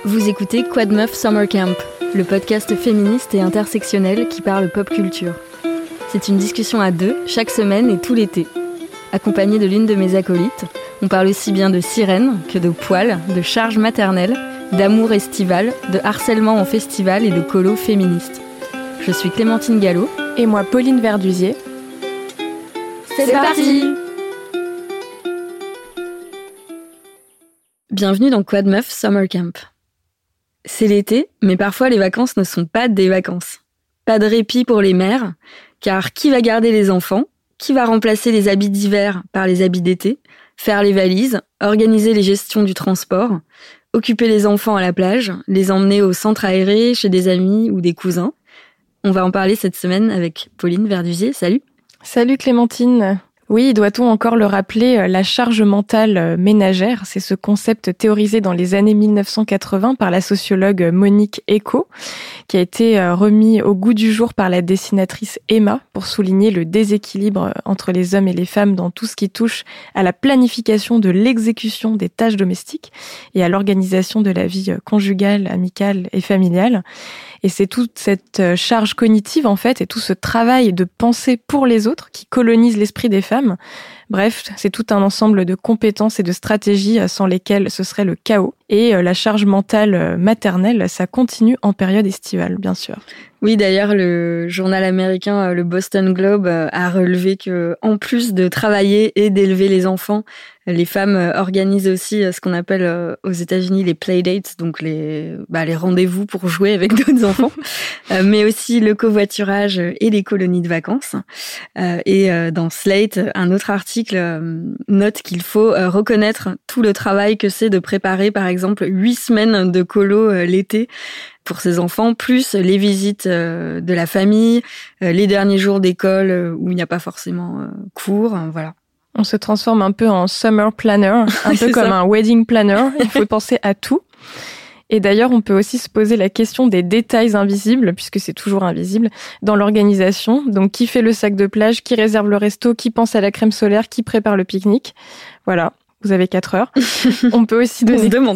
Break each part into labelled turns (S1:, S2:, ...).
S1: Vous écoutez Quad Meuf Summer Camp, le podcast féministe et intersectionnel qui parle pop culture. C'est une discussion à deux, chaque semaine et tout l'été. Accompagnée de l'une de mes acolytes, on parle aussi bien de sirènes que de poils, de charges maternelles, d'amour estival, de harcèlement en festival et de colo féministe. Je suis Clémentine Gallo.
S2: Et moi, Pauline Verdusier.
S1: C'est parti! Bienvenue dans Quad Meuf Summer Camp. C'est l'été, mais parfois les vacances ne sont pas des vacances. Pas de répit pour les mères, car qui va garder les enfants? Qui va remplacer les habits d'hiver par les habits d'été? Faire les valises, organiser les gestions du transport, occuper les enfants à la plage, les emmener au centre aéré, chez des amis ou des cousins. On va en parler cette semaine avec Pauline Verdusier. Salut!
S2: Salut Clémentine! Oui, doit-on encore le rappeler, la charge mentale ménagère, c'est ce concept théorisé dans les années 1980 par la sociologue Monique Eco, qui a été remis au goût du jour par la dessinatrice Emma pour souligner le déséquilibre entre les hommes et les femmes dans tout ce qui touche à la planification de l'exécution des tâches domestiques et à l'organisation de la vie conjugale, amicale et familiale. Et c'est toute cette charge cognitive, en fait, et tout ce travail de penser pour les autres qui colonise l'esprit des femmes. Bref, c'est tout un ensemble de compétences et de stratégies sans lesquelles ce serait le chaos. Et la charge mentale maternelle, ça continue en période estivale, bien sûr.
S1: Oui, d'ailleurs, le journal américain, le Boston Globe, a relevé que, en plus de travailler et d'élever les enfants, les femmes organisent aussi ce qu'on appelle aux États-Unis les playdates, donc les rendez-vous pour jouer avec d'autres enfants, mais aussi le covoiturage et les colonies de vacances. Et dans Slate, un autre article note qu'il faut reconnaître tout le travail que c'est de préparer, par exemple, 8 semaines de colo l'été pour ses enfants, plus les visites de la famille, les derniers jours d'école où il n'y a pas forcément cours, voilà.
S2: On se transforme un peu en summer planner, un peu comme un wedding planner. Il faut penser à tout. Et d'ailleurs, on peut aussi se poser la question des détails invisibles, puisque c'est toujours invisible, dans l'organisation. Donc, qui fait le sac de plage, qui réserve le resto, qui pense à la crème solaire, qui prépare le pique-nique. Voilà. Vous avez 4 heures. On peut aussi donner...
S1: On se demande.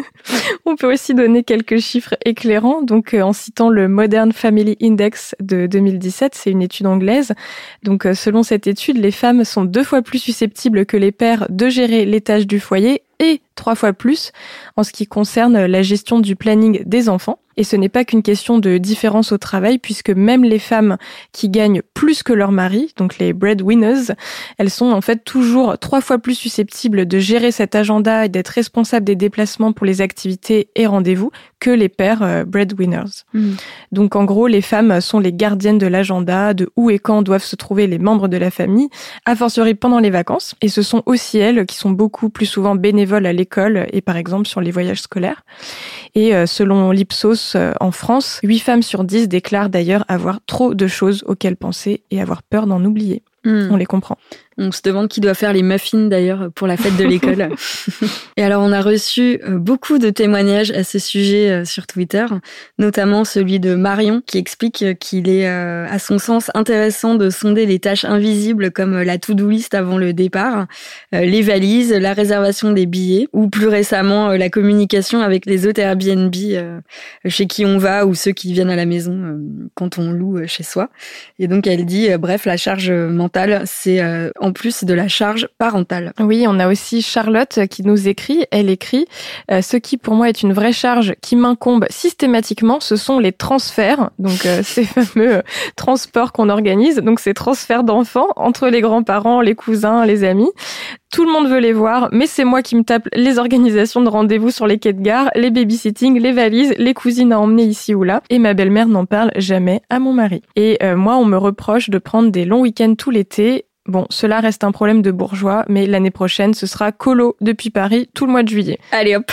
S2: On peut aussi donner quelques chiffres éclairants. Donc, en citant le Modern Family Index de 2017, c'est une étude anglaise. Donc, selon cette étude, les femmes sont 2 fois plus susceptibles que les pères de gérer les tâches du foyer et 3 fois plus en ce qui concerne la gestion du planning des enfants. Et ce n'est pas qu'une question de différence au travail, puisque même les femmes qui gagnent plus que leur mari, donc les breadwinners, elles sont en fait toujours 3 fois plus susceptibles de gérer cet agenda et d'être responsables des déplacements pour les activités et rendez-vous que les pères breadwinners. Donc en gros, les femmes sont les gardiennes de l'agenda, de où et quand doivent se trouver les membres de la famille, a fortiori pendant les vacances. Et ce sont aussi elles qui sont beaucoup plus souvent bénévoles à l'école et par exemple sur les voyages scolaires. Et selon l'Ipsos en France, 8 femmes sur 10 déclarent d'ailleurs avoir trop de choses auxquelles penser et avoir peur d'en oublier. On les comprend.
S1: On se demande qui doit faire les muffins d'ailleurs pour la fête de l'école. Et alors on a reçu beaucoup de témoignages à ce sujet sur Twitter, notamment celui de Marion qui explique qu'il est à son sens intéressant de sonder les tâches invisibles comme la to-do list avant le départ, les valises, la réservation des billets ou plus récemment la communication avec les hôtes Airbnb chez qui on va ou ceux qui viennent à la maison quand on loue chez soi. Et donc elle dit bref, la charge mentale c'est en plus de la charge parentale.
S2: Oui, on a aussi Charlotte qui nous écrit, elle écrit « Ce qui pour moi est une vraie charge qui m'incombe systématiquement, ce sont les transferts. » Donc ces fameux transports qu'on organise, donc ces transferts d'enfants entre les grands-parents, les cousins, les amis. Tout le monde veut les voir, mais c'est moi qui me tape les organisations de rendez-vous sur les quais de gare, les babysitting, les valises, les cousines à emmener ici ou là. Et ma belle-mère n'en parle jamais à mon mari. Et moi, on me reproche de prendre des longs week-ends tout l'été. Bon, cela reste un problème de bourgeois, mais l'année prochaine, ce sera colo depuis Paris tout le mois de juillet.
S1: Allez hop.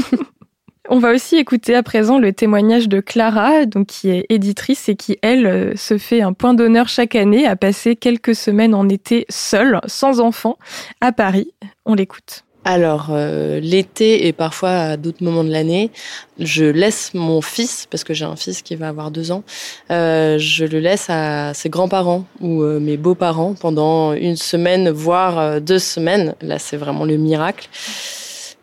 S2: On va aussi écouter à présent le témoignage de Clara, donc qui est éditrice et qui, elle, se fait un point d'honneur chaque année à passer quelques semaines en été seule, sans enfant, à Paris. On l'écoute.
S3: Alors, l'été et parfois à d'autres moments de l'année, je laisse mon fils, parce que j'ai un fils qui va avoir 2 ans, je le laisse à ses grands-parents ou mes beaux-parents pendant 1 semaine, voire 2 semaines. Là, c'est vraiment le miracle.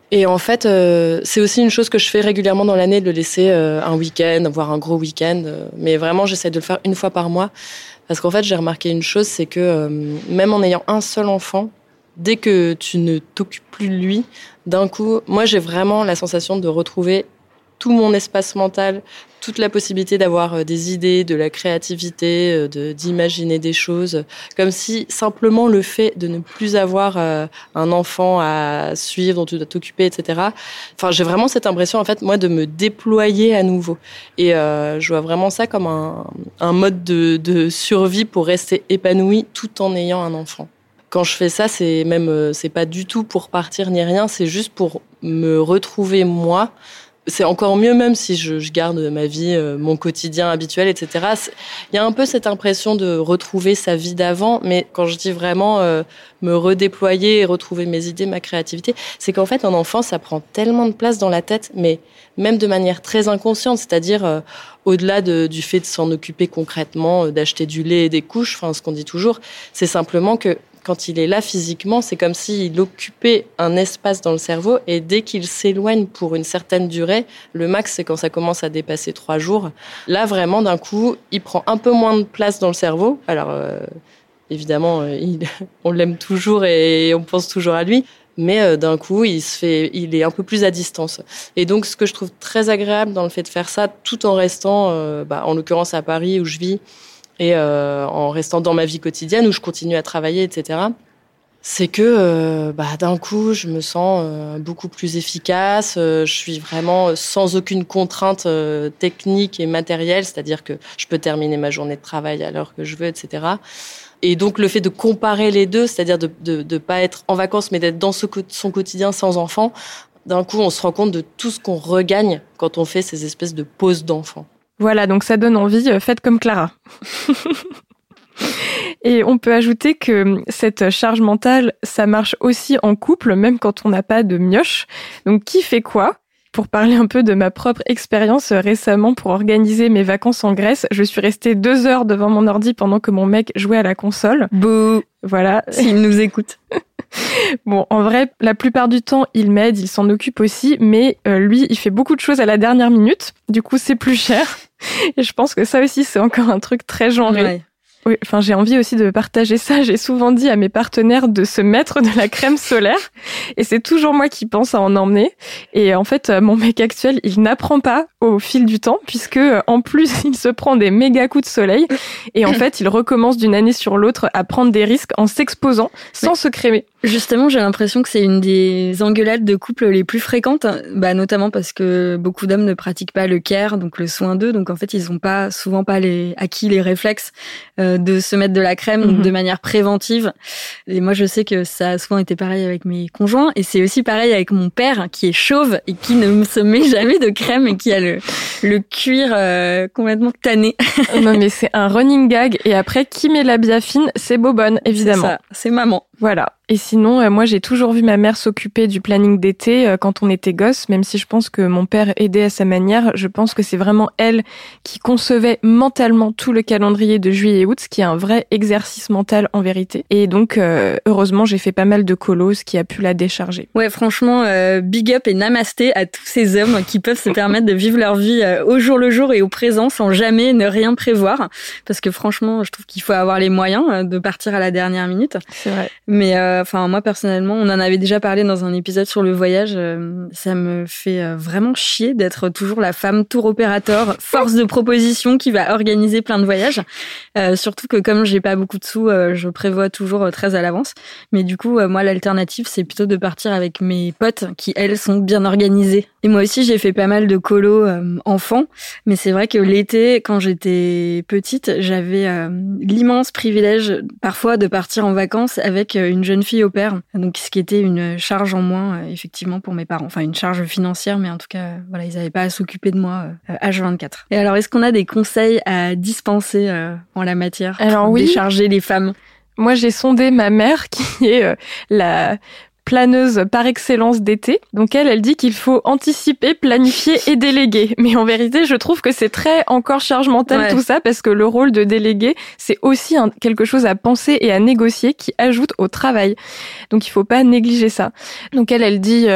S3: Et en fait, c'est aussi une chose que je fais régulièrement dans l'année, de le laisser un week-end, voire un gros week-end. Mais vraiment, j'essaie de le faire une fois par mois. Parce qu'en fait, j'ai remarqué une chose, c'est que même en ayant un seul enfant, dès que tu ne t'occupes plus de lui, d'un coup, moi, j'ai vraiment la sensation de retrouver tout mon espace mental, toute la possibilité d'avoir des idées, de la créativité, d'imaginer des choses, comme si simplement le fait de ne plus avoir un enfant à suivre, dont tu dois t'occuper, etc. Enfin, j'ai vraiment cette impression, en fait, moi, de me déployer à nouveau. Et je vois vraiment ça comme un mode de survie pour rester épanouie tout en ayant un enfant. Quand je fais ça, c'est pas du tout pour partir ni rien, c'est juste pour me retrouver moi. C'est encore mieux même si je garde ma vie, mon quotidien habituel, etc. Il y a un peu cette impression de retrouver sa vie d'avant, mais quand je dis vraiment me redéployer et retrouver mes idées, ma créativité, c'est qu'en fait, un enfant, ça prend tellement de place dans la tête, mais même de manière très inconsciente, c'est-à-dire au-delà du fait de s'en occuper concrètement, d'acheter du lait et des couches, enfin ce qu'on dit toujours, c'est simplement que quand il est là physiquement, c'est comme s'il occupait un espace dans le cerveau et dès qu'il s'éloigne pour une certaine durée, le max, c'est quand ça commence à dépasser 3 jours. Là, vraiment, d'un coup, il prend un peu moins de place dans le cerveau. Alors, évidemment, on l'aime toujours et on pense toujours à lui. Mais d'un coup, il est un peu plus à distance. Et donc, ce que je trouve très agréable dans le fait de faire ça, tout en restant, en l'occurrence à Paris où je vis, et en restant dans ma vie quotidienne où je continue à travailler, etc., c'est que d'un coup, je me sens beaucoup plus efficace. Je suis vraiment sans aucune contrainte technique et matérielle, c'est-à-dire que je peux terminer ma journée de travail à l'heure que je veux, etc. Et donc, le fait de comparer les deux, c'est-à-dire de pas être en vacances, mais d'être dans son quotidien sans enfant, d'un coup, on se rend compte de tout ce qu'on regagne quand on fait ces espèces de pauses d'enfant.
S2: Voilà, donc ça donne envie, faites comme Clara. Et on peut ajouter que cette charge mentale, ça marche aussi en couple, même quand on n'a pas de mioche. Donc qui fait quoi ? Pour parler un peu de ma propre expérience, récemment, pour organiser mes vacances en Grèce, je suis restée 2 heures devant mon ordi pendant que mon mec jouait à la console.
S1: Bouh.
S2: Voilà.
S1: S'il nous écoute.
S2: Bon, en vrai, la plupart du temps, il m'aide, il s'en occupe aussi, mais lui, il fait beaucoup de choses à la dernière minute. Du coup, c'est plus cher. Et je pense que ça aussi, c'est encore un truc très genré.
S1: Ouais.
S2: Oui, enfin, j'ai envie aussi de partager ça. J'ai souvent dit à mes partenaires de se mettre de la crème solaire. Et c'est toujours moi qui pense à en emmener. Et en fait, mon mec actuel, il n'apprend pas au fil du temps, puisque en plus, il se prend des méga coups de soleil. Et en fait, il recommence d'une année sur l'autre à prendre des risques en s'exposant sans se crémer.
S1: Justement, j'ai l'impression que c'est une des engueulades de couple les plus fréquentes, notamment parce que beaucoup d'hommes ne pratiquent pas le care, donc le soin d'eux, donc en fait ils ont souvent pas acquis les réflexes de se mettre de la crème donc de manière préventive. Et moi je sais que ça a souvent été pareil avec mes conjoints, et c'est aussi pareil avec mon père qui est chauve et qui ne se met jamais de crème et qui a le cuir complètement tanné.
S2: Non mais c'est un running gag, et après qui met la biafine, c'est Bobonne évidemment.
S1: C'est ça, c'est maman.
S2: Voilà. Et sinon, moi, j'ai toujours vu ma mère s'occuper du planning d'été quand on était gosse, même si je pense que mon père aidait à sa manière. Je pense que c'est vraiment elle qui concevait mentalement tout le calendrier de juillet et août, ce qui est un vrai exercice mental en vérité. Et donc, heureusement, j'ai fait pas mal de colos, ce qui a pu la décharger.
S1: Ouais, franchement, big up et namasté à tous ces hommes qui peuvent se permettre de vivre leur vie au jour le jour et au présent sans jamais ne rien prévoir. Parce que franchement, je trouve qu'il faut avoir les moyens de partir à la dernière minute.
S2: C'est vrai.
S1: Mais moi personnellement, on en avait déjà parlé dans un épisode sur le voyage, ça me fait vraiment chier d'être toujours la femme tour opérateur, force de proposition qui va organiser plein de voyages. Surtout que comme j'ai pas beaucoup de sous, je prévois toujours très à l'avance. Mais du coup, moi l'alternative, c'est plutôt de partir avec mes potes qui elles sont bien organisées. Et moi aussi, j'ai fait pas mal de colos enfants, mais c'est vrai que l'été, quand j'étais petite, j'avais l'immense privilège parfois de partir en vacances avec une jeune fille au père, donc ce qui était une charge en moins effectivement pour mes parents, enfin une charge financière, mais en tout cas voilà, ils n'avaient pas à s'occuper de moi H24. Et alors, est-ce qu'on a des conseils à dispenser en la matière pour décharger les femmes?
S2: Moi, j'ai sondé ma mère qui est la planeuse par excellence d'été. Donc elle dit qu'il faut anticiper, planifier et déléguer. Mais en vérité, je trouve que c'est très encore charge mentale tout ça, parce que le rôle de déléguer, c'est aussi quelque chose à penser et à négocier qui ajoute au travail. Donc il faut pas négliger ça. Donc elle dit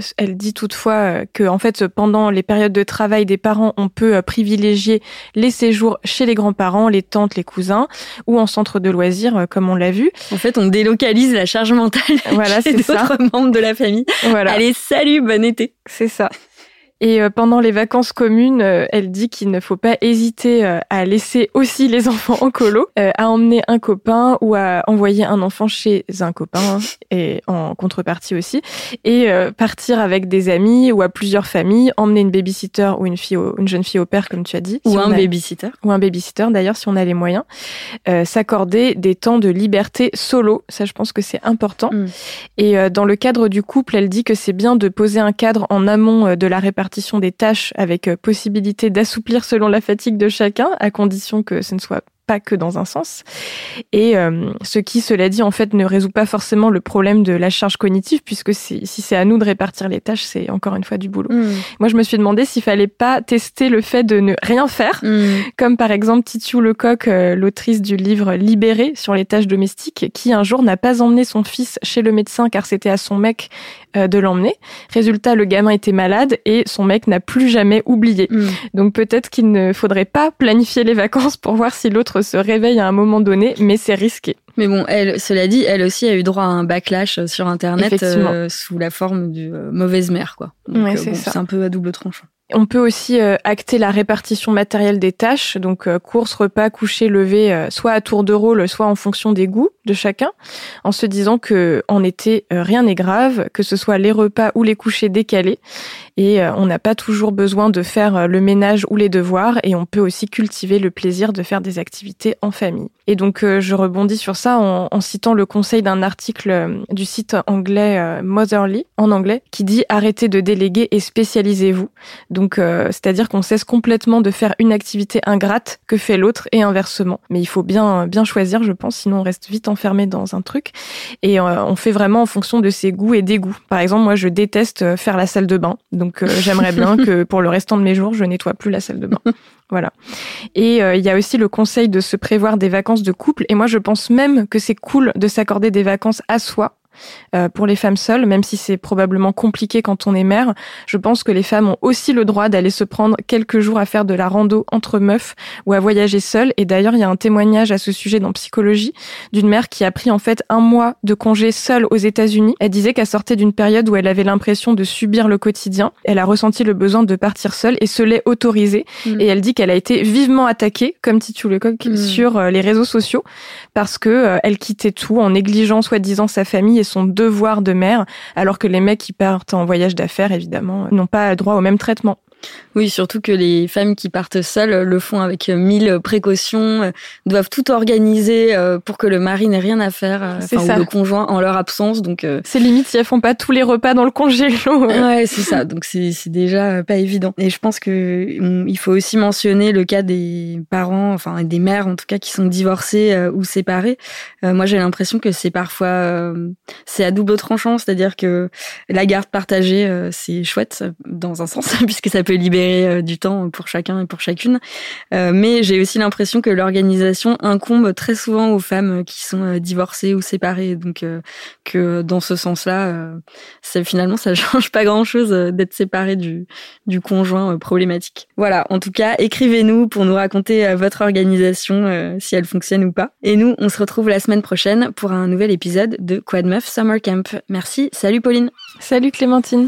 S2: toutefois que en fait pendant les périodes de travail des parents, on peut privilégier les séjours chez les grands-parents, les tantes, les cousins, ou en centre de loisirs, comme on l'a vu.
S1: En fait, on délocalise la charge mentale chez d'autres membres de la famille. Voilà. Allez, salut, bon été.
S2: C'est ça. Et pendant les vacances communes, elle dit qu'il ne faut pas hésiter à laisser aussi les enfants en colo, à emmener un copain ou à envoyer un enfant chez un copain et en contrepartie aussi, et partir avec des amis ou à plusieurs familles, emmener une babysitter ou une jeune fille au père comme tu as dit,
S1: ou un babysitter
S2: d'ailleurs si on a les moyens, s'accorder des temps de liberté solo, ça je pense que c'est important. Et dans le cadre du couple, elle dit que c'est bien de poser un cadre en amont de la répartition des tâches avec possibilité d'assouplir selon la fatigue de chacun, à condition que ce ne soit pas que dans un sens. Et ce qui, cela dit, en fait, ne résout pas forcément le problème de la charge cognitive, puisque si c'est à nous de répartir les tâches, c'est encore une fois du boulot. Moi, je me suis demandé s'il fallait pas tester le fait de ne rien faire, comme par exemple Titiou Lecoq, l'autrice du livre Libéré sur les tâches domestiques, qui un jour n'a pas emmené son fils chez le médecin car c'était à son mec de l'emmener. Résultat, le gamin était malade et son mec n'a plus jamais oublié. Donc peut-être qu'il ne faudrait pas planifier les vacances pour voir si l'autre se réveille à un moment donné, mais c'est risqué.
S1: Mais bon, cela dit, elle aussi a eu droit à un backlash sur Internet sous la forme de mauvaise mère, quoi. Donc, c'est un peu à double tranchant.
S2: On peut aussi acter la répartition matérielle des tâches, donc courses, repas, coucher, lever, soit à tour de rôle, soit en fonction des goûts de chacun, en se disant que en été, rien n'est grave, que ce soit les repas ou les couchers décalés, et on n'a pas toujours besoin de faire le ménage ou les devoirs, et on peut aussi cultiver le plaisir de faire des activités en famille. Et donc je rebondis sur ça en citant le conseil d'un article du site anglais Motherly, en anglais, qui dit « Arrêtez de déléguer et spécialisez-vous ». Donc, c'est-à-dire qu'on cesse complètement de faire une activité ingrate que fait l'autre et inversement. Mais il faut bien choisir, je pense, sinon on reste vite enfermé dans un truc. Et on fait vraiment en fonction de ses goûts et dégoûts. Par exemple, moi, je déteste faire la salle de bain. Donc, j'aimerais bien que pour le restant de mes jours, je nettoie plus la salle de bain. Voilà. Et il y a aussi le conseil de se prévoir des vacances de couple. Et moi, je pense même que c'est cool de s'accorder des vacances à soi. Pour les femmes seules, même si c'est probablement compliqué quand on est mère, je pense que les femmes ont aussi le droit d'aller se prendre quelques jours à faire de la rando entre meufs ou à voyager seule. Et d'ailleurs, il y a un témoignage à ce sujet dans Psychologie d'une mère qui a pris en fait 1 mois de congé seule aux États-Unis. Elle disait qu'elle sortait d'une période où elle avait l'impression de subir le quotidien. Elle a ressenti le besoin de partir seule et se l'est autorisée. Et elle dit qu'elle a été vivement attaquée, comme Titiou Lecoq, sur les réseaux sociaux parce que elle quittait tout en négligeant soi-disant sa famille et son devoir de mère, alors que les mecs qui partent en voyage d'affaires, évidemment, n'ont pas droit au même traitement.
S1: Oui, surtout que les femmes qui partent seules le font avec 1000 précautions, doivent tout organiser pour que le mari n'ait rien à faire, ou le conjoint en leur absence. Donc
S2: c'est limite si elles font pas tous les repas dans le congélo.
S1: Ouais, c'est ça. Donc c'est déjà pas évident. Et je pense que il faut aussi mentionner le cas des parents, enfin des mères en tout cas, qui sont divorcées ou séparées. Moi, j'ai l'impression que c'est parfois c'est à double tranchant, c'est-à-dire que la garde partagée, c'est chouette dans un sens puisque ça peut libérer du temps pour chacun et pour chacune. Mais j'ai aussi l'impression que l'organisation incombe très souvent aux femmes qui sont divorcées ou séparées. Donc, que dans ce sens-là, finalement, ça change pas grand-chose d'être séparé du conjoint problématique. Voilà. En tout cas, écrivez-nous pour nous raconter votre organisation, si elle fonctionne ou pas. Et nous, on se retrouve la semaine prochaine pour un nouvel épisode de Quad Meuf Summer Camp. Merci. Salut Pauline.
S2: Salut Clémentine.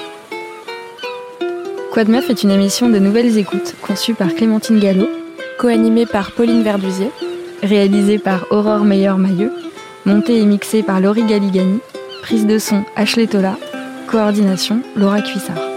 S1: Quad Meuf est une émission de Nouvelles Écoutes conçue par Clémentine Gallo,
S2: co-animée par Pauline Verdusier,
S1: réalisée par Aurore Meyer-Mailleux, montée et mixée par Laurie Galigani, prise de son Ashley Tola, coordination Laura Cuissard.